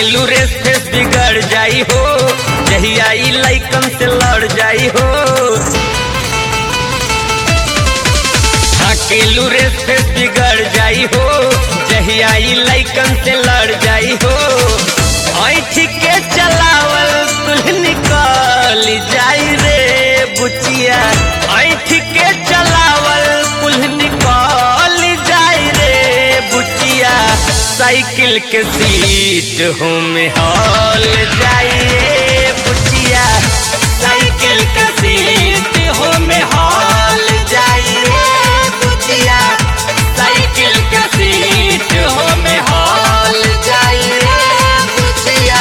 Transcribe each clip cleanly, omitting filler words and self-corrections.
अकेलू रेस face बिगड़ जाई हो, जहिया ई लइकन से लड़ जाई हो। अकेलू रेस फेस बिगड़ जाई हो, जहिया ई लइकन से लड़ जाई हो। ऐठ के चलावल कुल निकल जाई रे बुचिया, ऐठ के चलावल कुल निकल जाई रे बुचिया। साइकिल के सीट हो में हॉल जाइए बुचिया, साइकिल के सीट हो में हॉल जाइए बुचिया, साइकिल के सीट हो में हॉल जाइए बुचिया।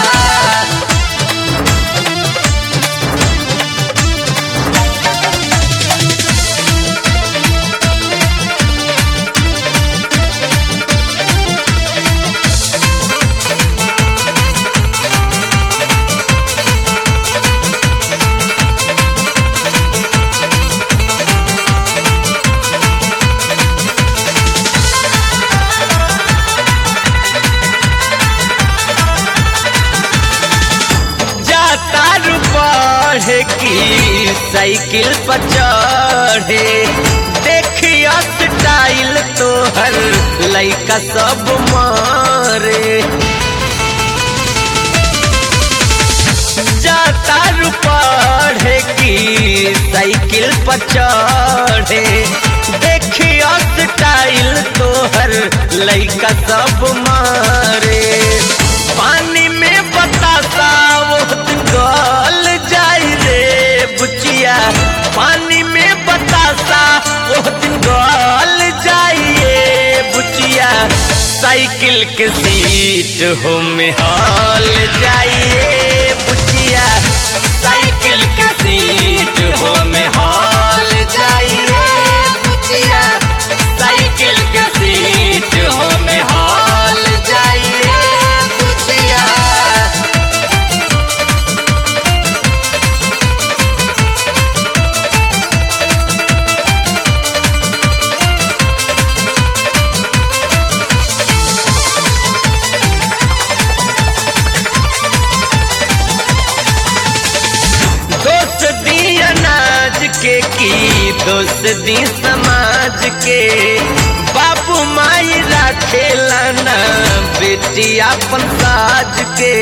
की साइकिल पर चढ़े देखिया स्टाइल तो हर लइका सब मारे। जाता पढ़े की साइकिल पर चढ़े देखिया स्टाइल तो हर लइका सब मारे। पानी में बतासा वो गल जाई रे बुचिया, पानी में बतासा वो दिन गल जाइए बुचिया। साइकिल के सीट हो में हॉल जाइए बुचिया, साइकिल के सीट हो में हॉल जाइए बुचिया, साइकिल के सीट हो में हॉल जाइए बुचिया। के की दोस्त दी समाज के, बाबू माई राखेला ना बेटी अपन साज के।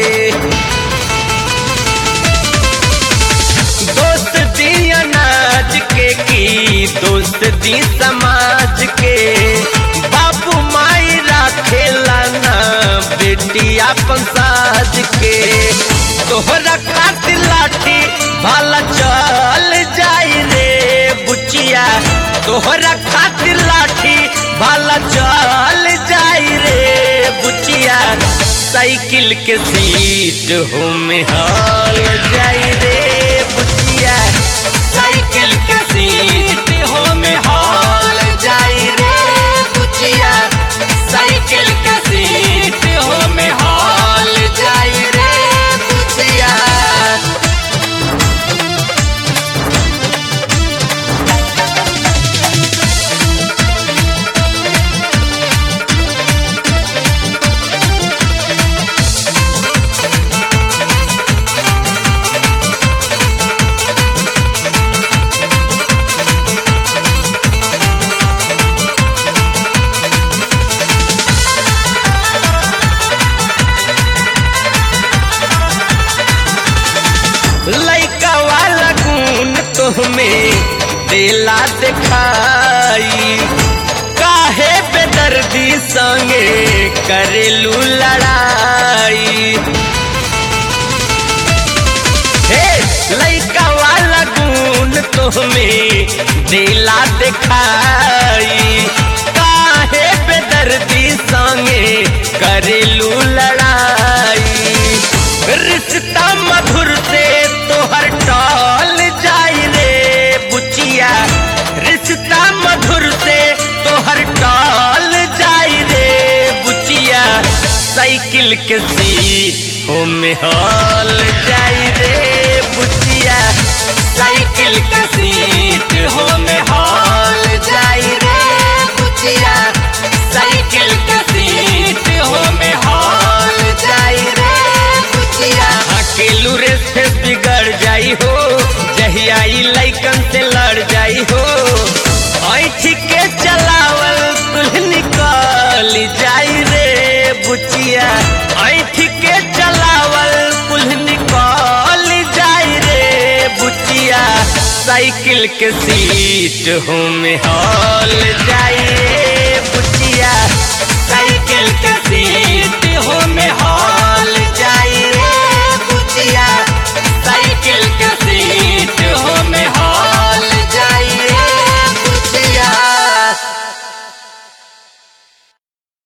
दोस्त दी अनाज के की दोस्त दी समाज के, बाबू माई राखेला ना बेटी अपन साज के। तोहरा खातिर लाठी भाला चल जाई रे बुचिया, तोहरा खातिर लाठी भाला चल जाई रे बुचिया। साइकिल के सीट हो में हॉल जाई रे बुचिया, साइकिल के सीट हो में हॉल जाई रे बुचिया, साइकिल के सीट हो में हॉल जाई रे बुचिया। लइका वाला गुण तुम्हें दिला दिखाई, काहे बेदर्दी संगे करेलू लड़ाई। हे लइका वाला गुण तुम्हें दिला दिखाई, काहे बेदर्दी संगे करेलू लड़ाई। रिश्ता मधुर से तोहर टॉल जाई रे बुचिया, रिश्ता मधुर से तोहर टॉल जाई रे बुचिया। साइकिल के सीट हो में हॉल जाई रे बुचिया, साइकिल के सीट हो में हॉल जाई रे बुचिया, साइकिल के सीट हो में हॉल जाई रे के चलावल कुल निकल जाई रे बुचिया, साइकिल के सीट में हॉल जाई रे